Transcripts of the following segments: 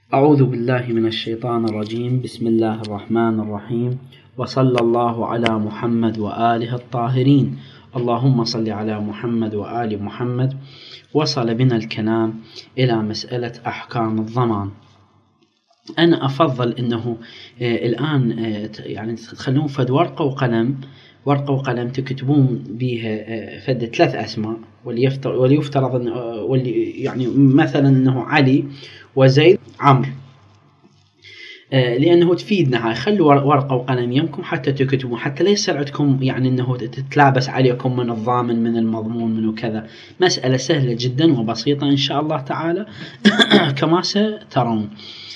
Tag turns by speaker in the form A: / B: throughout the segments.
A: أعوذ بالله من الشيطان الرجيم. بسم الله الرحمن الرحيم، وصلى الله على محمد وآله الطاهرين. اللهم صل على محمد وآل محمد. وصل بنا الكلام إلى مسألة أحكام الضمان. أنا أفضل أنه الآن يعني تخلون فد ورقة وقلم تكتبون بها فد 3 أسماء، وليفترض يعني مثلا أنه علي وزيد عمرو، لأنه تفيدنا. هاي خلوا ورقة وقلم يمكم حتى تكتبون، حتى لا يصير عندكم يعني أنه تتلابس عليكم من الضامن من المضمون من وكذا. مسألة سهلة جدا وبسيطة إن شاء الله تعالى كما سترون.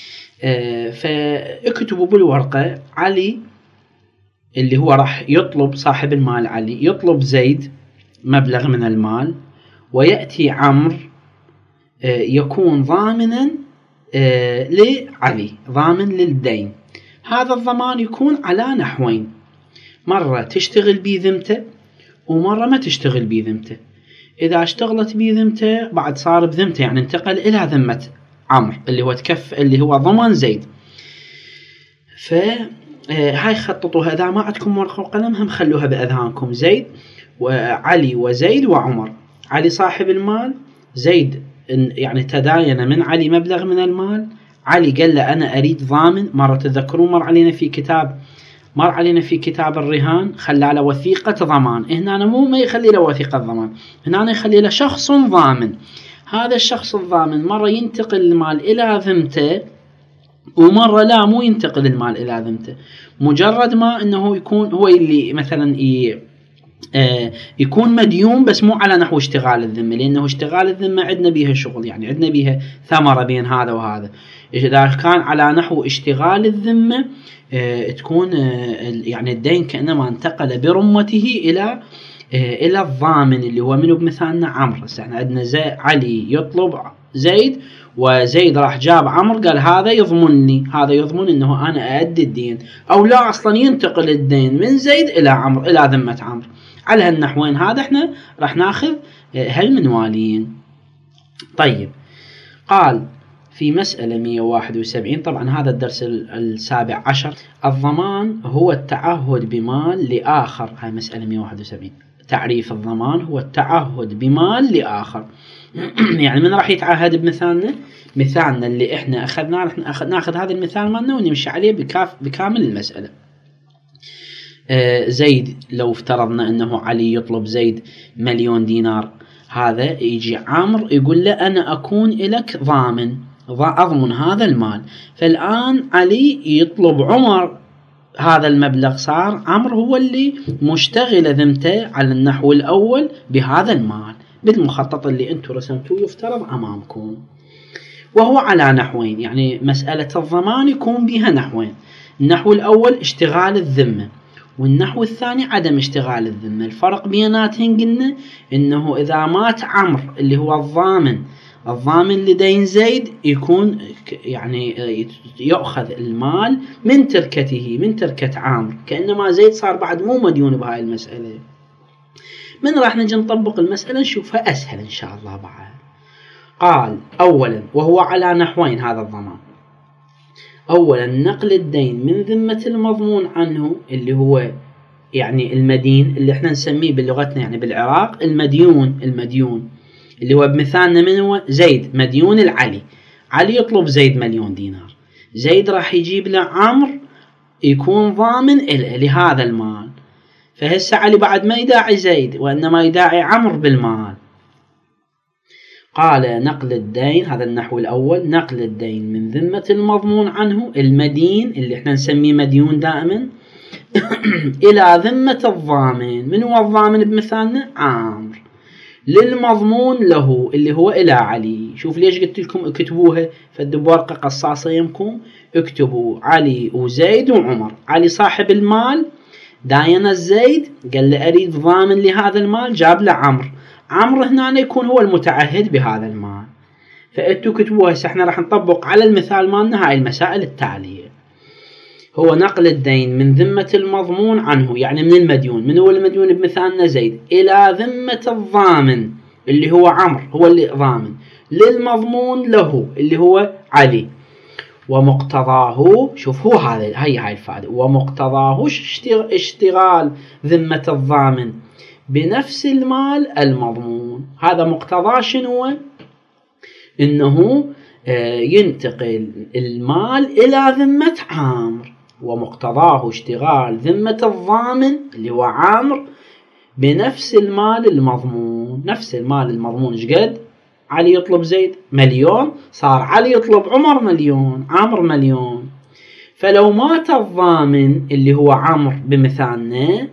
A: فاكتبوا بالورقة علي اللي هو راح يطلب صاحب المال، علي يطلب زيد مبلغ من المال، ويأتي عمرو يكون ضامنا لعلي، ضامن للدين. هذا الضمان يكون على نحوين، مرة تشتغل بذمته ومرة ما تشتغل بذمته. إذا اشتغلت بذمته بعد صار بذمته، يعني انتقل إلى ذمة عمرو اللي هو ضمان زيد. فهاي خططوها، إذا ما عندكم ورقة وقلم هم خلوها بأذهانكم. زيد وعلي وزيد وعمر. علي صاحب المال، زيد يعني تداين من علي مبلغ من المال. علي قال له أنا أريد ضامن. مرة تذكرون مر علينا في كتاب الرهان خلى على وثيقة ضمان. هنا أنا ما يخلي له وثيقة ضمان، هنا أنا يخلي له شخص ضامن. هذا الشخص الضامن مرة ينتقل المال إلى ذمته، ومرة لا مو ينتقل المال إلى ذمته. مجرد ما أنه يكون هو اللي مثلا يكون مديون، بس مو على نحو اشتغال الذمة، لأنه اشتغال الذمة عندنا بيها شغل، يعني عندنا بيها ثمرة بين هذا وهذا. إذا كان على نحو اشتغال الذمة تكون يعني الدين كأنما انتقل برمته إلى الضامن اللي هو منه بمثالنا عمرو. احنا عندنا علي يطلب زيد، وزيد راح جاب عمرو قال هذا يضمنني، هذا يضمن انه انا أؤدي الدين، او لا اصلا ينتقل الدين من زيد الى عمرو الى ذمة عمرو. على هالنحوين هذا احنا راح ناخذ هالمنوالين. طيب، قال في مسألة 171، طبعا هذا الدرس 17. الضمان هو التعهد بمال لآخر. هاي مسألة 171. تعريف الضمان هو التعهد بمال لآخر. يعني من راح يتعهد مثالنا اللي احنا اخذناه، راح ناخذ هذا المثال مالنا ونمشي عليه بكامل المسألة. زيد لو افترضنا انه علي يطلب زيد 1,000,000 دينار، هذا يجي عمرو يقول له انا اكون لك ضامن، اضمن هذا المال. فالان علي يطلب عمر هذا المبلغ، صار عمرو هو اللي مشتغل ذمته على النحو الاول بهذا المال بالمخطط اللي انتم رسمتوه يفترض امامكم. وهو على نحوين، يعني مسألة الضمان يكون بها نحوين. النحو الاول اشتغال الذمة، والنحو الثاني عدم اشتغال الذمة. الفرق بيناتهم قلنا انه اذا مات عمرو اللي هو الضامن لدين زيد، يكون يعني يأخذ المال من تركة عمرو، كأنما زيد صار بعد مو مديون بهاي المسألة. من راح نجي نطبق المسألة نشوفها أسهل إن شاء الله بعد. قال أولا وهو على نحوين هذا الضمان. أولا نقل الدين من ذمة المضمون عنه اللي هو يعني المدين، اللي احنا نسميه بلغتنا يعني بالعراق المديون اللي هو بمثالنا من هو زيد مديون العلي. علي يطلب زيد 1,000,000 دينار، زيد راح يجيب له عمرو يكون ضامن لهذا المال. فهسه علي بعد ما يداعي زيد، وإنما يداعي عمرو بالمال. قال نقل الدين، هذا النحو الأول، نقل الدين من ذمة المضمون عنه المدين اللي احنا نسميه مديون دائما إلى ذمة الضامن. من هو الضامن بمثالنا؟ عمرو. للمضمون له اللي هو إلى علي. شوف ليش قلت لكم اكتبوها فدوا ورقة قصاصة يمكم، اكتبوا علي وزيد وعمر. علي صاحب المال داين الزيد قال له أريد ضامن لهذا المال، جاب له عمرو هنا يكون هو المتعهد بهذا المال. فأنتوا كتبوها. احنا راح نطبق على المثال مالنا هاي المسائل التالية. هو نقل الدين من ذمة المضمون عنه، يعني من المديون. من هو المديون بمثالنا؟ زيد، إلى ذمة الضامن اللي هو عمرو، هو اللي ضامن، للمضمون له اللي هو علي. ومقتضاه، شوف هو هاي الفائدة، ومقتضاه اشتغال ذمة الضامن بنفس المال المضمون. هذا مقتضاه شنو؟ إنه ينتقل المال إلى ذمة عامر، ومقتضاه اشتغال ذمة الضامن اللي هو عامر بنفس المال المضمون. نفس المال المضمون شقد؟ علي يطلب زيد 1,000,000، صار علي يطلب عمر 1,000,000، عامر 1,000,000. فلو مات الضامن اللي هو عمرو بمثالنا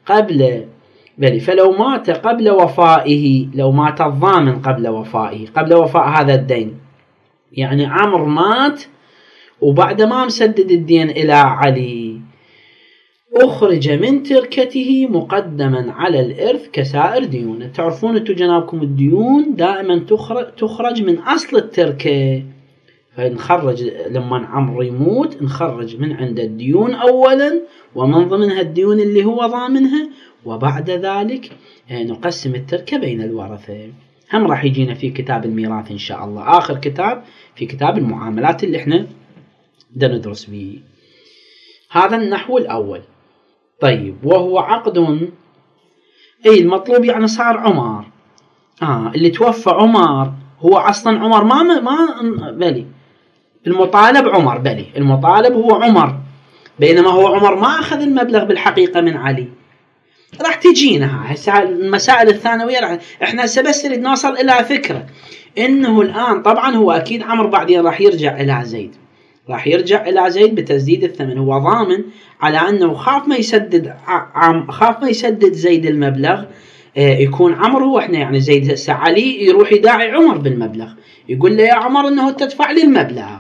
A: فلو مات قبل وفائه، لو مات الضامن قبل وفائه، قبل وفاء هذا الدين، يعني عمرو مات وبعد ما مسدد الدين إلى علي، أخرج من تركته مقدما على الإرث كسائر ديونه. تعرفون أنتم جنابكم الديون دائما تخرج من أصل التركة، فنخرج لما عمرو يموت نخرج من عند الديون أولا، ومن ضمنها الديون اللي هو ضامنها، وبعد ذلك نقسم التركة بين الورثة. هم راح يجينا في كتاب الميراث إن شاء الله، آخر كتاب في كتاب المعاملات اللي احنا بدنا ندرس به. هذا النحو الأول. طيب، وهو عقد، أي المطلوب يعني صار عمر، اللي توفى عمر، هو أصلا عمر ما بلي المطالب عمر، بلي المطالب هو عمر، بينما هو عمر ما أخذ المبلغ بالحقيقة من علي. راح تجينا هسه المسائل الثانوية، احنا بس نريد نوصل إلى فكرة إنه الآن طبعا هو أكيد عمر بعدين راح يرجع إلى زيد، راح يرجع إلى زيد بتسديد الثمن. هو ضامن على أنه خاف ما يسدد زيد المبلغ، يكون عمر هو احنا يعني زيد هسه علي يروح يداعي عمر بالمبلغ، يقول له يا عمر انه تدفع لي المبلغ،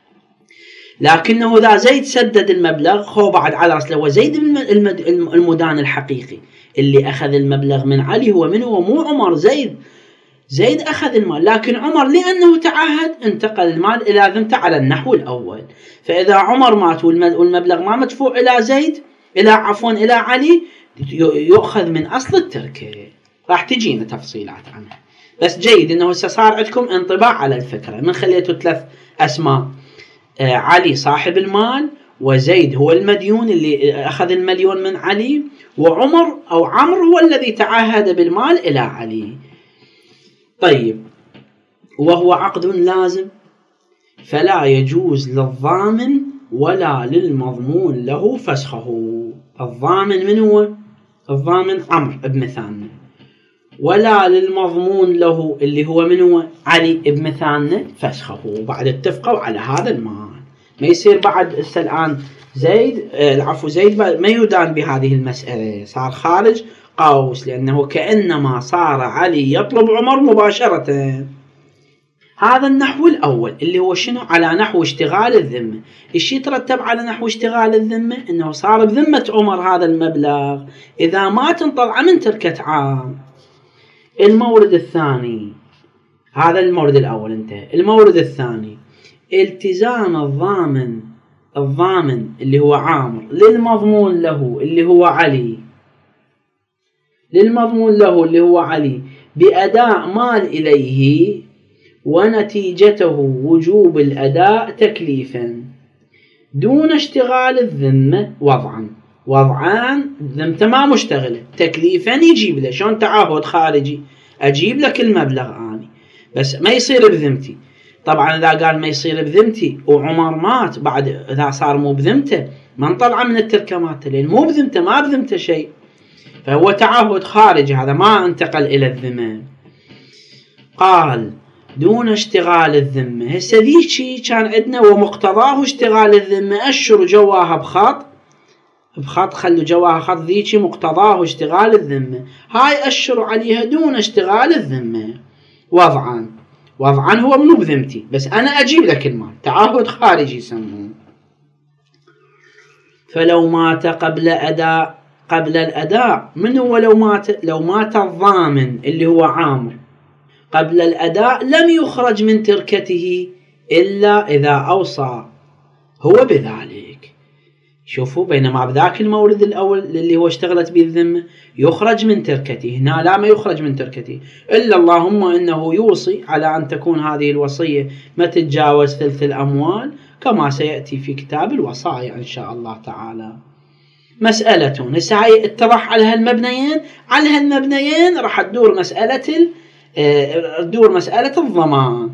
A: لكنه اذا زيد سدد المبلغ هو بعد على راسه. هو زيد المدان الحقيقي اللي اخذ المبلغ من علي، هو من هو مو عمر، زيد اخذ المال، لكن عمر لانه تعهد انتقل المال الى ذمته على النحو الاول. فاذا عمر مات والمبلغ ما مدفوع الى زيد الى علي، يؤخذ من أصل التركة. راح تجينا تفصيلات عنها، بس جيد إنه صار عندكم انطباع على الفكرة. من خليته 3 أسماء، علي صاحب المال، وزيد هو المديون اللي أخذ 1,000,000 من علي، وعمر أو عمرو هو الذي تعهد بالمال إلى علي. طيب، وهو عقد لازم، فلا يجوز للضامن ولا للمضمون له فسخه. الضامن من هو؟ الضامن عمرو بمثالنا، ولا للمضمون له اللي هو من هو؟ علي بمثالنا فسخه، بعد اتفقوا على هذا المال. ما يصير بعد الآن زيد ما يدان بهذه المسألة، صار خارج قوس، لأنه كأنما صار علي يطلب عمر مباشرة. هذا النحو الأول اللي هو شنو؟ على نحو اشتغال الذمة. الشيء يترتب على نحو اشتغال الذمة إنه صار بذمة عمر هذا المبلغ إذا ما تنطلع من تركة عام. المورد الثاني، هذا المورد الأول انتهى. المورد الثاني، التزام الضامن اللي هو عامر للمضمون له اللي هو علي بأداء مال إليه، ونتيجته وجوب الأداء تكليفا دون اشتغال الذمة وضعان ذمته ما مشتغلة، تكليفا يجيب له شون تعهد خارجي، أجيب لك المبلغ آني بس ما يصير بذمتي. طبعا إذا قال ما يصير بذمتي وعمر مات، بعد إذا صار مو بذمته ما نطلع من التركة مالته، لأن مو بذمته ما بذمته شيء، فهو تعهد خارجي، هذا ما انتقل إلى الذمة. قال دون اشتغال الذمة. هسه ذيك كان عندنا ومقتضاه اشتغال الذمة، أشروا جواها بخط خلوا جواها خط، ذيك مقتضاه اشتغال الذمة، هاي أشروا عليها دون اشتغال الذمة وضعا هو منو بذمتي، بس أنا أجيب لك المال، تعهد خارجي يسمونه. فلو مات قبل الأداء، من هو لو مات الضامن اللي هو عامر قبل الأداء، لم يخرج من تركته إلا إذا أوصى هو بذلك. شوفوا، بينما بذاك المورد الأول اللي هو اشتغلت به الذمة يخرج من تركته، هنا لا، ما يخرج من تركته إلا اللهم إنه يوصي على أن تكون هذه الوصية ما تتجاوز ثلث الأموال، كما سيأتي في كتاب الوصايا إن شاء الله تعالى. مسألة هسه هاي اتضح على هالمبنيين راح تدور مسألة الضمان.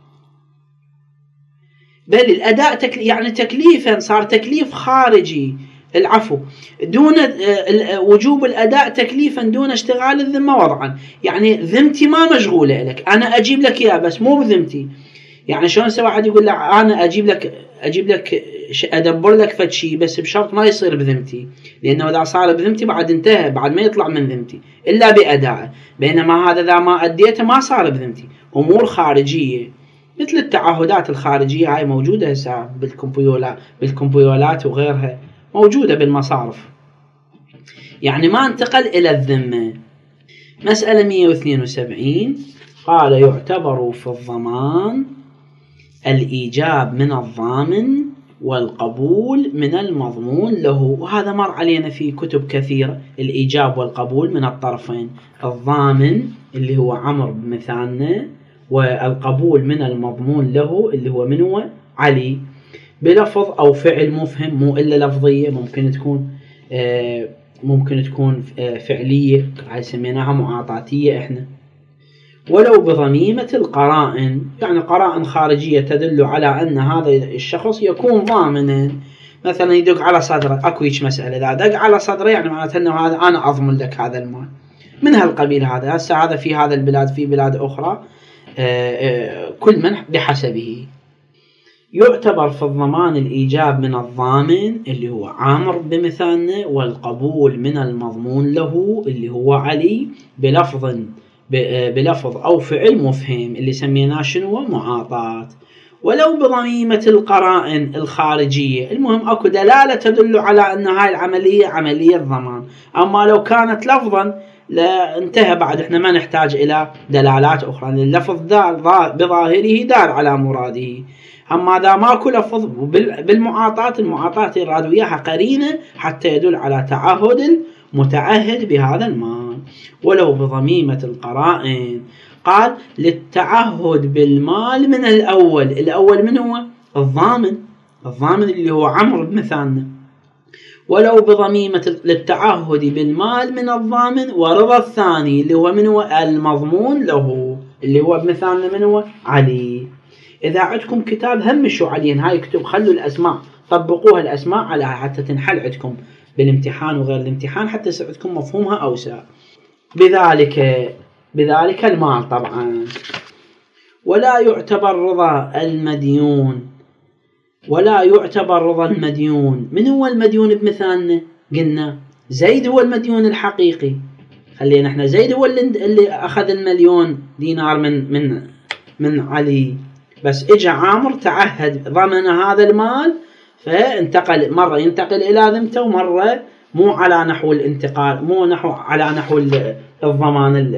A: بل الأداء يعني تكليفا صار تكليف خارجي، العفو، دون وجوب الأداء تكليفا دون اشتغال الذمة وضعا. يعني ذمتي ما مشغولة لك، أنا أجيب لك إياه بس مو بذمتي. يعني شلون واحد يقول لك أنا أجيب لك أدبر لك فد شيء بس بشرط ما يصير بذمتي، لأنه إذا صار بذمتي بعد انتهى، بعد ما يطلع من ذمتي إلا بأداء. بينما هذا إذا ما أديته ما صار بذمتي. أمور خارجية مثل التعهدات الخارجية هاي موجودة هسه بالكمبيولات وغيرها، موجودة بالمصارف، يعني ما انتقل إلى الذمة. مسألة 172 قال يعتبر في الضمان الإيجاب من الضامن والقبول من المضمون له. وهذا مر علينا في كتب كثيرة، الإيجاب والقبول من الطرفين، الضامن اللي هو عمرو بمثالنا، والقبول من المضمون له اللي هو من هو علي، بلفظ أو فعل مفهم، مو إلا لفظية، ممكن تكون فعلية، هاي سميناها معاطاتية إحنا. ولو بضميمة القرائن، يعني قرائن خارجية تدل على أن هذا الشخص يكون ضامنا. مثلا يدق على صدره، أكو مسألة إذا دق على صدره يعني معناته أنه هذا أنا أضمن لك هذا المال من هالقبيل. هذا هسه هذا في هذا البلاد، في بلاد أخرى كل من بحسبه. يعتبر في الضمان الإيجاب من الضامن اللي هو عامر بمثالنا، والقبول من المضمون له اللي هو علي بلفظ أو فعل مفهم اللي سميناه شنو معاطات. ولو بضميمة القرائن الخارجية، المهم أكو دلالة تدل على أن هاي العملية عملية ضمان. أما لو كانت لفظا لا انتهى، بعد احنا ما نحتاج إلى دلالات أخرى، لأن اللفظ بظاهره دار على مراده. أما إذا ماكو لفظ المعاطات يراد وياها قرينة حتى يدل على تعهد المتعهد بهذا المال. ولو بضميمة القرائن قال للتعهد بالمال من الأول من هو الضامن اللي هو عمرو بمثالنا. ولو بضميمة للتعهد بالمال من الضامن، ورضا الثاني اللي هو من هو المضمون له اللي هو بمثالنا من هو علي. إذا عندكم كتاب همشوا عليهن هاي كتب، خلوا الأسماء، طبقوها الأسماء على حتى تنحل عندكم بالامتحان وغير الامتحان، حتى يصير عندكم مفهومها أوسع. بذلك المال طبعا. ولا يعتبر رضا المديون. من هو المديون بمثالنا؟ قلنا زيد هو المديون الحقيقي، خلينا احنا زيد هو اللي أخذ 1,000,000 دينار من علي، بس اجى عامر تعهد ضمن هذا المال، فانتقل، مرة ينتقل إلى ذمته، ومرة مو على نحو الانتقال، على نحو الضمان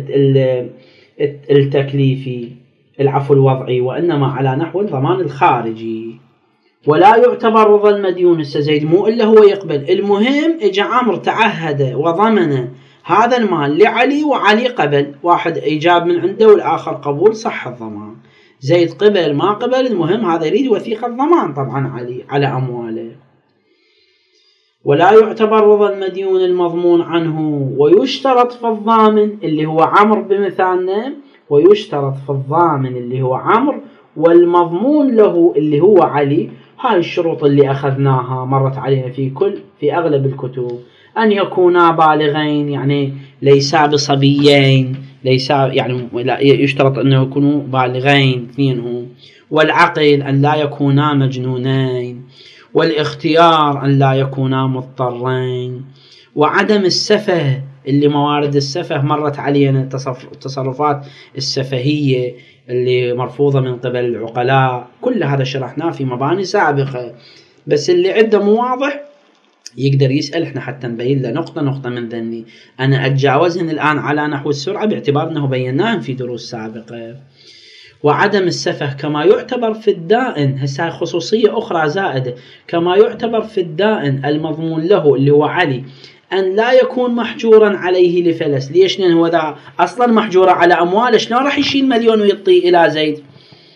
A: التكليفي، العفو الوضعي، وإنما على نحو الضمان الخارجي. ولا يعتبر رضا المديون، السزيد مو إلا هو يقبل، المهم اجى عامر تعهد وضمن هذا المال لعلي، وعلي قبل، واحد إيجاب من عنده والآخر قبول، صح الضمان. زيد قبل ما قبل، المهم هذا يريد وثيقة ضمان طبعا علي على أمواله. ولا يعتبر رضا المديون المضمون عنه. ويشترط في الضامن اللي هو عمرو بمثالنا، ويشترط في الضامن اللي هو عمرو والمضمون له اللي هو علي، هاي الشروط اللي أخذناها مرت علينا في أغلب الكتب، أن يكونا بالغين، يعني ليسا بصبيين، يعني لا يشترط أنه يكونوا بالغين اثنينهم، والعقل أن لا يكونا مجنونين، والاختيار أن لا يكونا مضطرين، وعدم السفه اللي موارد السفه مرت علينا، التصرفات السفهية اللي مرفوضة من قبل العقلاء، كل هذا شرحناه في مباني سابقة، بس اللي عنده مو واضح يقدر يسأل احنا حتى نبين له نقطة من ذني. أنا أتجاوزهن الآن على نحو السرعة باعتبار أنه بيناهم في دروس سابقة. وعدم السفه كما يعتبر في الدائن، هسه خصوصية أخرى زائدة، كما يعتبر في الدائن المضمون له اللي هو علي أن لا يكون محجورا عليه لفلس. ليش؟ لأن هو ذا أصلا محجورة على أمواله، شلون راح يشيل 1,000,000 ويعطيه إلى زيد؟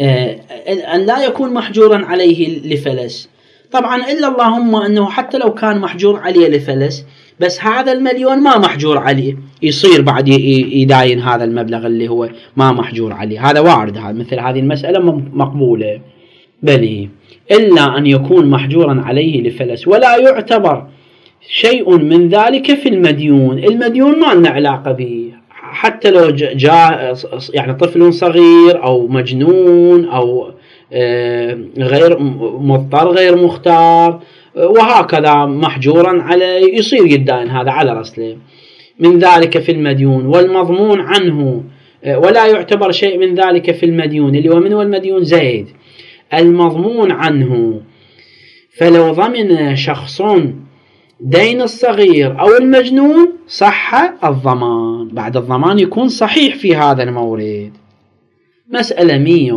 A: أن لا يكون محجورا عليه لفلس. طبعا إلا اللهم أنه حتى لو كان محجور عليه لفلس بس هذا المليون ما محجور عليه، يصير بعد يداين هذا المبلغ اللي هو ما محجور عليه. هذا وارد، مثل هذه المسألة مقبولة. بل إلا أن يكون محجورا عليه لفلس ولا يعتبر شيء من ذلك في المديون. المديون ما لنا علاقة به، حتى لو جاء يعني طفل صغير أو مجنون أو غير مضطر غير مختار وهكذا محجورا عليه يصير يدان هذا على رسله من ذلك في المديون. والمضمون عنه ولا يعتبر شيء من ذلك في المديون، اللي هو من هو المديون؟ زيد. المضمون عنه، فلو ضمن شخص دين الصغير أو المجنون صح الضمان، بعد الضمان يكون صحيح في هذا المورد. مسألة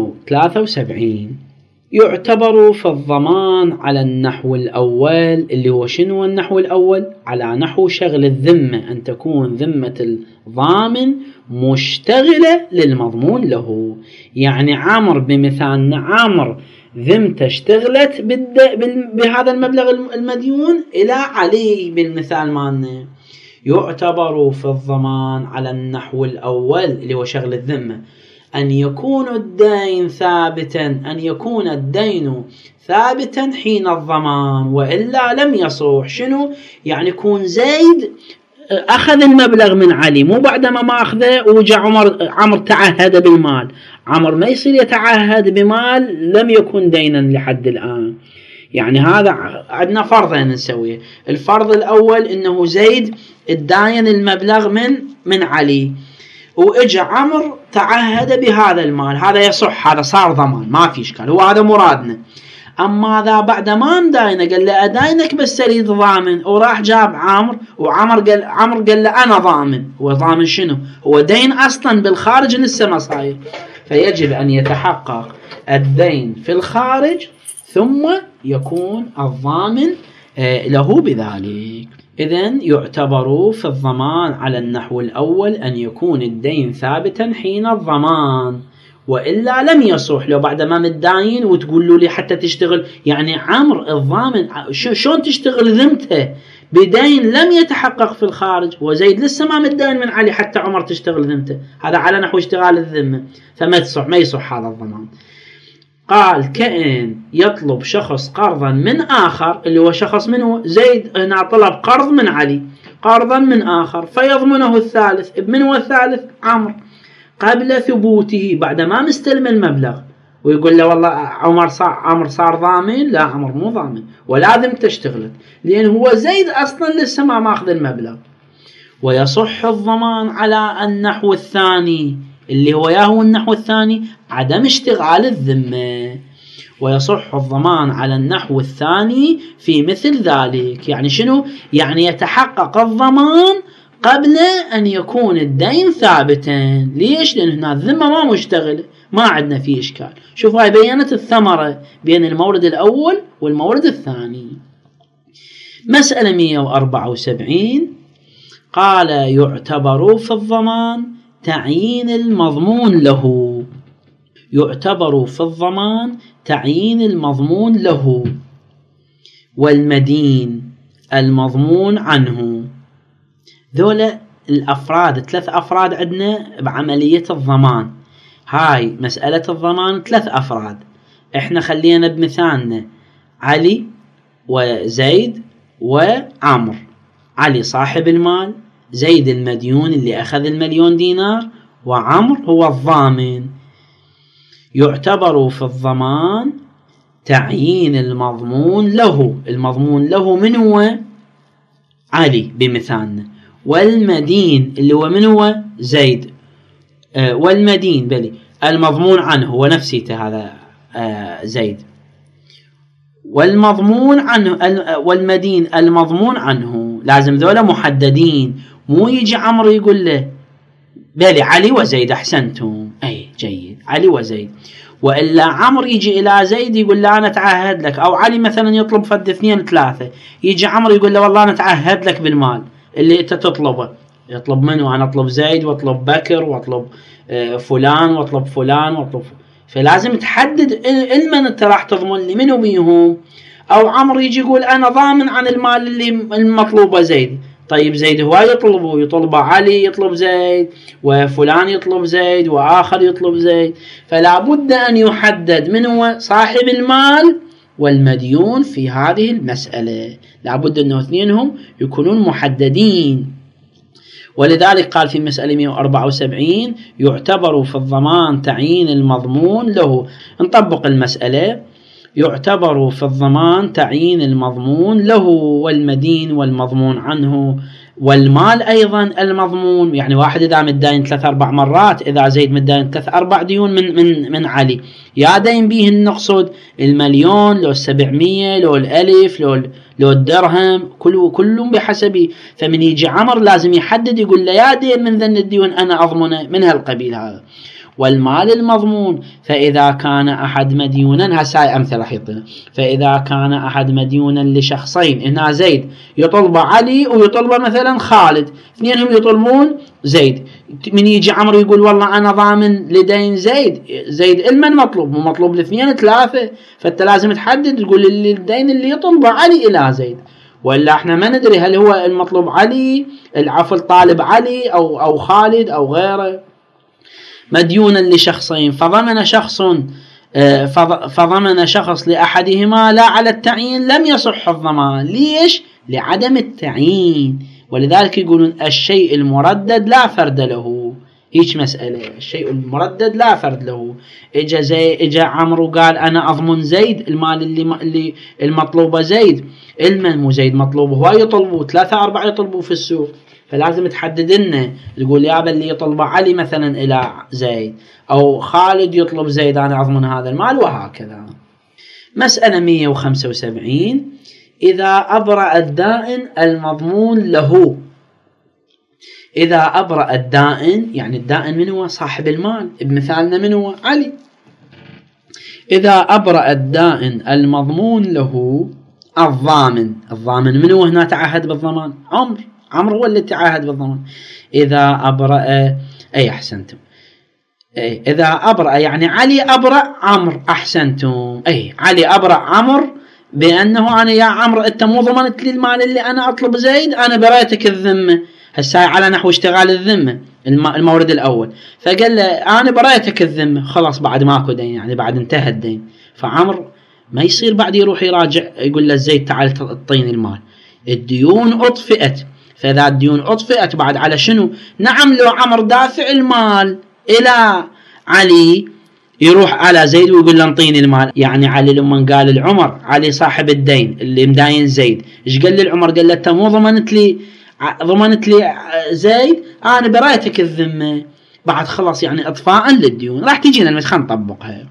A: 173 يعتبر في الضمان على النحو الأول، اللي هو شنو النحو الأول؟ على نحو شغل الذمة، أن تكون ذمة الضامن مشتغلة للمضمون له. يعني عامر بمثالنا، عامر ذمته اشتغلت بهذا المبلغ المديون إلى علي بالمثال مالنا. يعتبر في الضمان على النحو الأول اللي هو شغل الذمة أن يكون الدين ثابتا، أن يكون الدين ثابتا حين الضمان وإلا لم يصح. شنو يعني؟ يكون زيد أخذ المبلغ من علي، مو بعدما ما أخذه وجاء عمر تعهد بالمال. عمر ما يصير يتعهد بمال لم يكن دينا لحد الآن. يعني هذا عندنا فرضين نسويه. الفرض الأول إنه زيد الداين المبلغ من علي، وإجا عمر تعهد بهذا المال، هذا يصح، هذا صار ضمان ما في إشكال، هو هذا مرادنا. أما ذا بعد ما مداينه قال له أداينك بس أريد ضامن، وراح جاب عمر، وعمر قال له أنا ضامن. هو ضامن شنو؟ هو دين أصلا بالخارج لسه ما صاير، فيجب أن يتحقق الدين في الخارج ثم يكون الضامن له بذلك. إذن يعتبر في الضمان على النحو الأول أن يكون الدين ثابتا حين الضمان وإلا لم يصح. لو بعد ما متداين وتقول لي حتى تشتغل، يعني عمر الضامن شلون تشتغل ذمته بدين لم يتحقق في الخارج، وزيد لسه ما متداين من علي حتى عمر تشتغل ذمته، هذا على نحو اشتغال الذمة، ما يصح هذا الضمان. قال كأن يطلب شخص قرضا من آخر، اللي هو شخص منه زيد هنا طلب قرض من علي، قرضا من آخر، فيضمنه الثالث. من هو الثالث؟ عمر، قبل ثبوته، بعد ما مستلم المبلغ، ويقول له والله عمر صار ضامن. لا، عمر مو ضامن ولازم تشتغل، لأن هو زيد أصلا لسه ما ماخذ المبلغ. ويصح الضمان على النحو الثاني، اللي هو النحو الثاني عدم اشتغال الذمة. ويصح الضمان على النحو الثاني في مثل ذلك. يعني شنو؟ يعني يتحقق الضمان قبل أن يكون الدين ثابتا. ليش؟ لأن هنا الذمة ما مشتغل، ما عندنا فيه إشكال. شوف هاي بينت الثمرة بين المورد الأول والمورد الثاني. مسألة 174 قال يعتبر في الضمان تعيين المضمون له. يعتبر في الضمان تعيين المضمون له والمدين المضمون عنه. ذولا الأفراد، 3 أفراد عندنا بعملية الضمان. هاي مسألة الضمان 3 أفراد. احنا خلينا بمثالنا علي وزيد وعمر. علي صاحب المال، زيد المديون اللي أخذ المليون دينار، وعمر هو الضامن. يعتبر في الضمان تعيين المضمون له. المضمون له من هو؟ علي بمثالنا. والمدين اللي هو من هو؟ زيد. والمدين بلي المضمون عنه هو نفسيته هذا زيد. والمضمون عنه والمدين المضمون عنه. لازم ذولا محددين، مو يجي عمرو يقول له بلي علي وزيد أحسنتم، أي جيد علي وزيد، وإلا عمرو يجي إلى زيد يقول له أنا أتعهد لك، أو علي مثلا يطلب فد 2 3، يجي عمرو يقول له والله أنا أتعهد لك بالمال اللي أنت تطلبه. يطلب منه أنا أطلب زيد وأطلب بكر وأطلب فلان وأطلب فلان وأطلب فلازم تحدد المن انت راح تضمن لي منو بيهم. او عمرو يجي يقول انا ضامن عن المال اللي المطلوبه زيد. طيب زيد هو يطلبه علي يطلب زيد، وفلان يطلب زيد، واخر يطلب زيد. فلا بد ان يحدد من هو صاحب المال والمديون في هذه المسألة، لا بد انه اثنينهم يكونون محددين. ولذلك قال في مسألة 174 يعتبر في الضمان تعيين المضمون له. نطبق المسألة. يعتبر في الضمان تعيين المضمون له والمدين والمضمون عنه والمال أيضا المضمون. يعني واحد إذا متداين 3-4 مرات، إذا زيد متداين 3-4 ديون من علي، يا دين بيه نقصد المليون لو 700 لو 1000 لو الدرهم، كلهم بحسبه. فمن يجي عمر لازم يحدد يقول له يا دين من ذن الديون أنا أضمنه من هالقبيل هذا. والمال المضمون فإذا كان أحد مديونا، هساي أمثلة راح يعطينا. فإذا كان أحد مديونا لشخصين، هنا زيد يطلب علي ويطلب مثلا خالد، اثنينهم يطلبون زيد. من يجي عمرو يقول والله أنا ضامن لدين زيد المن مطلوب، مو مطلوب الاثنين 3. فأنت لازم تحدد تقول الدين اللي يطلبه علي إلى زيد، ولا احنا ما ندري هل هو المطلوب علي العفو طالب علي أو خالد أو غيره. مديونا لشخصين فضمن شخص لأحدهما لا على التعيين لم يصح الضمان. ليش؟ لعدم التعيين. ولذلك يقولون الشيء المردد لا فرد له. هيك مسألة، الشيء المردد لا فرد له. إجا عمرو قال أنا أضمن زيد المال اللي المطلوبة زيد، المن مو زيد مطلوبه، هو يطلبوا 3-4 يطلبوا في السوق. فلازم تحدد لنا تقول يابا اللي يطلب علي مثلا إلى زيد، أو خالد يطلب زيد أنا أضمن هذا المال، وهكذا. مسألة 175 إذا أبرأ الدائن المضمون له. إذا أبرأ الدائن، يعني الدائن من هو؟ صاحب المال، بمثالنا من هو؟ علي. إذا أبرأ الدائن المضمون له الضامن من هو هنا تعهد بالضمان؟ عمرو هو اللي تعهد بالضمان. إذا أبرأ أحسنتم. إذا أبرأ يعني علي أبرأ عمرو، أحسنتم. علي أبرأ عمرو بأنه أنا يا عمرو أنت مو ضمنت لي المال اللي أنا أطلب زيد، أنا بريتك الذمة. هسه على نحو اشتغال الذمة المورد الأول. فقال له أنا بريتك الذمة، خلاص بعد ماكو دين، يعني بعد انتهى الدين. فعمرو ما يصير بعد يروح يراجع يقول له زيد تعال تعطيني المال، الديون أطفئت. فإذا الديون أطفئت بعد على شنو؟ نعم لو عمر دافع المال إلى علي يروح على زيد ويقول له انطيني المال. يعني علي لما قال العمر علي صاحب الدين اللي مداين زيد، ايش قال للعمر؟ قال له انت مو ضمنت لي زيد، انا بريتك الذمه بعد خلص، يعني اطفاء للديون. راح تجينا خلينا نطبقها.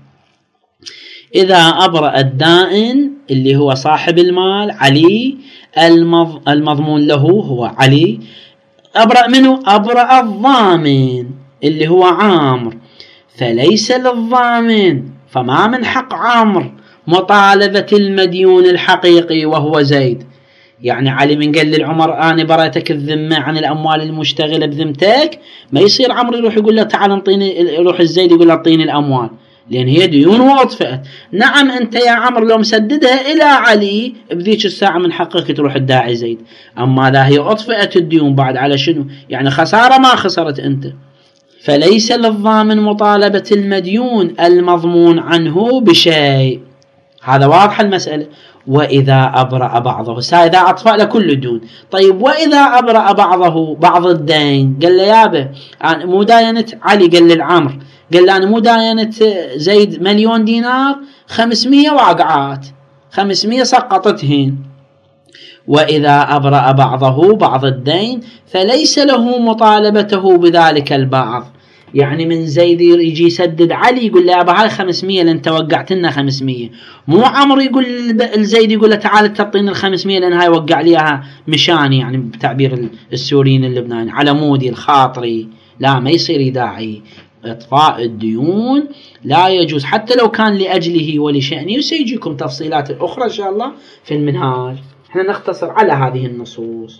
A: إذا أبرأ الدائن اللي هو صاحب المال علي، المضمون له هو علي، أبرأ منه؟ أبرأ الضامن اللي هو عمرو. فليس للضامن، فما من حق عمرو مطالبة المديون الحقيقي وهو زيد. يعني علي من قال للعمر أنا بريتك الذمة عن الأموال المشتغلة بذمتك، ما يصير عمرو يروح يقول له تعال انطيني، يروح الزيد يقول له اعطيني الأموال، لأن هي ديون وأطفئت. نعم أنت يا عمرو لو مسددها إلى علي بذيك الساعة من حقك تروح الداعي زيد، أما لا هي أطفئت الديون بعد على شنو؟ يعني خسارة ما خسرت أنت. فليس للضامن مطالبة المديون المضمون عنه بشيء. هذا واضح المسألة. وإذا أبرأ بعضه، إذا أطفأ لكل الديون. طيب وإذا أبرأ بعض الدين، قال له يابا أنا مو داينة علي، قال للعمر قال له أنا مو داينة زيد 1,000,000 دينار، 500 واقعات، 500 سقطتهن. وإذا أبرأ بعض الدين فليس له مطالبته بذلك البعض. يعني من زيد يجي يسدد علي يقول له أبا هاي 500 لأن توقعت لنا 500، مو عمرو يقول الزيد يقول له تعال تعطيني 500 لأن هاي وقع ليها مشاني، يعني بتعبير السوريين اللبناني على مودي الخاطري. لا، ما يصير يداعي. إطفاء الديون لا يجوز حتى لو كان لأجله ولشأنه، وسيجيكم تفصيلات أخرى إن شاء الله في المنهاج. احنا نختصر على هذه النصوص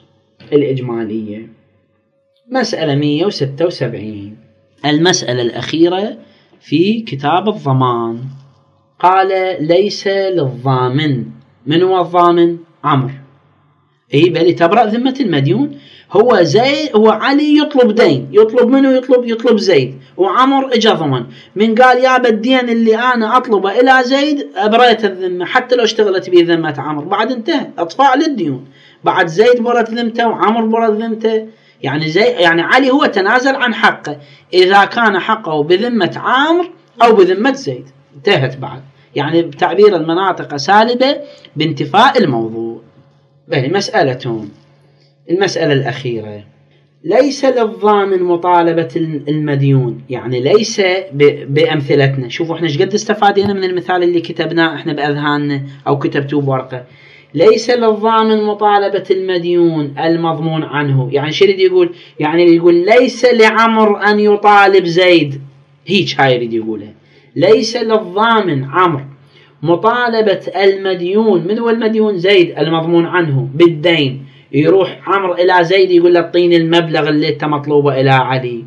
A: الإجمالية. مسألة 176. المسألة الأخيرة في كتاب الضمان. قال ليس للضامن. من هو الضامن؟ عمرو. اي بل تبرأ ذمة المديون. هو زيد، هو علي يطلب دين، يطلب منه، يطلب زيد، وعمر اجى ضمن. من قال يا الدين اللي انا اطلبه الى زيد ابريت الذمة، حتى لو اشتغلت به ذمة عمر بعد انتهى، اطفاء للديون. بعد زيد برت ذمته وعمر برت ذمته. يعني علي هو تنازل عن حقه اذا كان حقه بذمة عمرو او بذمة زيد، انتهت بعد. يعني بتعبير المناطق سالبة بانتفاء الموضوع. مسألتهم. المسألة الأخيرة، ليس للضامن مطالبة المديون. يعني ليس بأمثلتنا. شوفوا احنا شقد استفادينا من المثال اللي كتبناه احنا بأذهاننا أو كتبتوه بورقة. ليس للضامن مطالبة المديون المضمون عنه. يعني شو يريد يقول؟ يعني يقول ليس لعمر أن يطالب زيد، هيك هاي يريد يقولها. ليس للضامن عمرو مطالبة المديون. من هو المديون؟ زيد المضمون عنه بالدين. يروح عمرو إلى زيد يقول له اعطيني المبلغ اللي انت مطلوبه إلى علي،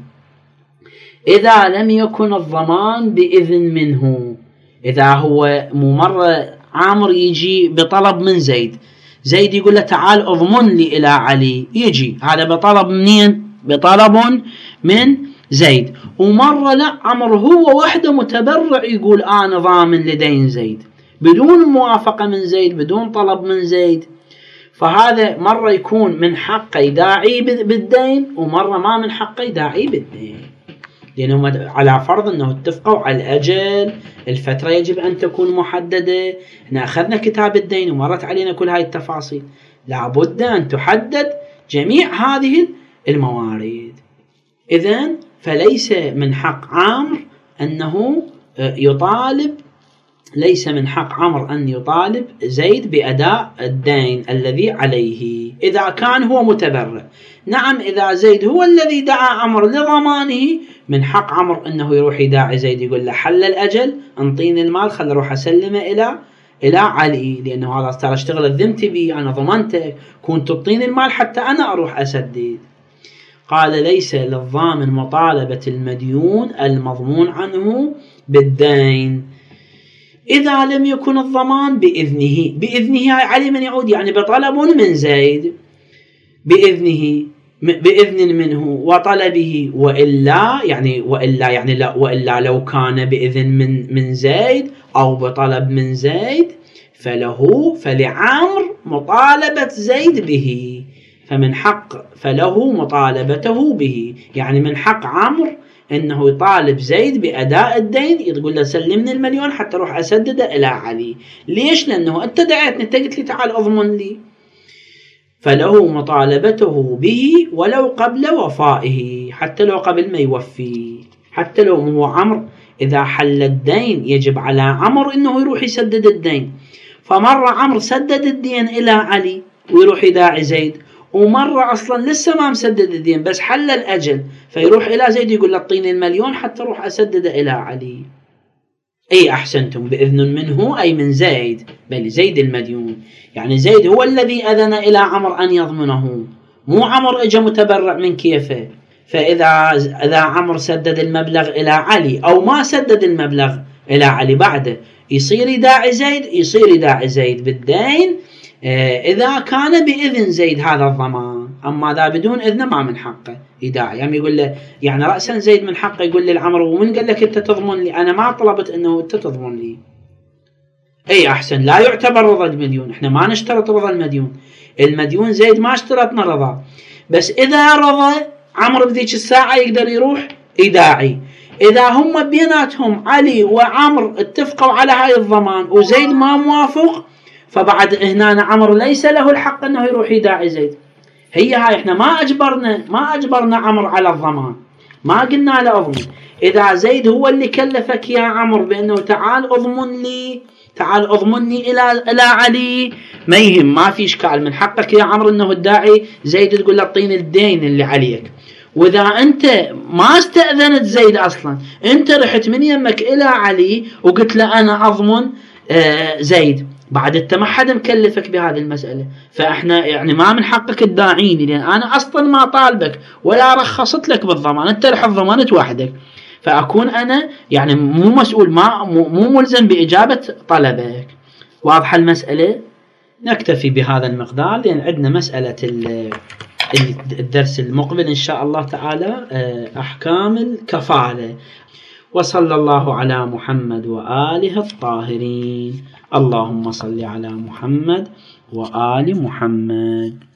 A: إذا لم يكن الضمان بإذن منه. إذا هو مرة عمرو يجي بطلب من زيد، زيد يقول له تعال اضمن لي إلى علي، يجي هذا بطلب منين؟ بطلب من زيد. ومرة لا، عمرو هو وحده متبرع يقول أنا ضامن لدين زيد بدون موافقة من زيد، بدون طلب من زيد. فهذا مرة يكون من حقه يداعي بالدين، ومرة ما من حقه يداعي بالدين، لأنهم على فرض أنه اتفقوا على الأجل، الفترة يجب أن تكون محددة. احنا أخذنا كتاب الدين ومرت علينا كل هاي التفاصيل، لابد أن تحدد جميع هذه الموارد. إذن فليس من حق عمرو أنه يطالب، ليس من حق عمرو أن يطالب زيد بأداء الدين الذي عليه إذا كان هو متبرع. نعم، إذا زيد هو الذي دعا عمرو لضمانه، من حق عمرو أنه يروح يداعي زيد يقول له حل الأجل، انطيني المال، خل أروح أسلمه إلى علي، لأنه هذا ترى اشتغلت ذمتي بي، أنا ضمنتك، كنت تعطيني المال حتى أنا أروح أسدد. قال ليس للضامن مطالبة المديون المضمون عنه بالدين إذا لم يكن الضمان بإذنه. بإذنه علي من يعود؟ يعني بطلب من زيد، بإذن منه وطلبه، وإلا وإلا لو كان بإذن من زيد أو بطلب من زيد فلعمر مطالبة زيد به، فله مطالبته به. يعني من حق عمرو انه يطالب زيد باداء الدين، يقول له سلمني المليون حتى اروح اسدده الى علي. ليش؟ لانه انت دعيتني، انت قلت لي تعال اضمن لي. فله مطالبته به ولو قبل وفائه، حتى لو قبل ما يوفي، حتى لو هو عمرو اذا حل الدين يجب على عمرو انه يروح يسدد الدين. فمره عمرو سدد الدين الى علي ويروح يداعي زيد، ومرة أصلا لسه ما مسدد الدين بس حل الأجل، فيروح إلى زيد يقول له اعطيني المليون حتى أروح أسدد إلى علي. أي أحسنتم، بإذن منه أي من زيد، بل زيد المديون. يعني زيد هو الذي أذن إلى عمرو أن يضمنه، مو عمرو إجا متبرع من كيفه. فإذا عمرو سدد المبلغ إلى علي أو ما سدد المبلغ إلى علي بعده، يصير يداعي زيد بالدين إذا كان بإذن زيد هذا الضمان. أما إذا بدون إذنه ما من حقه يداعي. يعني يقول له، يعني رأسا زيد من حقه يقول للعمر ومن قال لك أنت تضمن لي؟ أنا ما طلبت أنه أنت تضمن لي. أي أحسن، لا يعتبر رضا المديون. إحنا ما نشترط رضا المديون زيد ما اشترطنا رضا، بس إذا رضى عمرو بذيك الساعة يقدر يروح يداعي. إذا هم بيناتهم علي وعمر اتفقوا على هاي الضمان وزيد ما موافق، فبعد هنا عمرو ليس له الحق انه يروح يداعي زيد. هاي احنا ما اجبرنا عمرو على الضمان، ما قلنا له اضمن. اذا زيد هو اللي كلفك يا عمرو بانه تعال اضمني الى علي، ما يهم، ما في اشكال، من حقك يا عمرو انه الداعي زيد تقول له اعطيني الدين اللي عليك. واذا انت ما استاذنت زيد اصلا، انت رحت من يمك الى علي وقلت له انا اضمن زيد، بعد انت ما حدا مكلفك بهذه المسألة، فاحنا يعني ما من حقك تداعيني، لان انا اصلا ما طالبك ولا رخصت لك بالضمان، انت رح ضمنت وحدك. فأكون أنا يعني مو مسؤول، مو ملزم بإجابة طلبك. واضحة المسألة؟ نكتفي بهذا المقدار لأن عندنا مسألة الدرس المقبل إن شاء الله تعالى أحكام الكفالة. وصلى الله على محمد وآله الطاهرين. اللهم صل على محمد وآل محمد.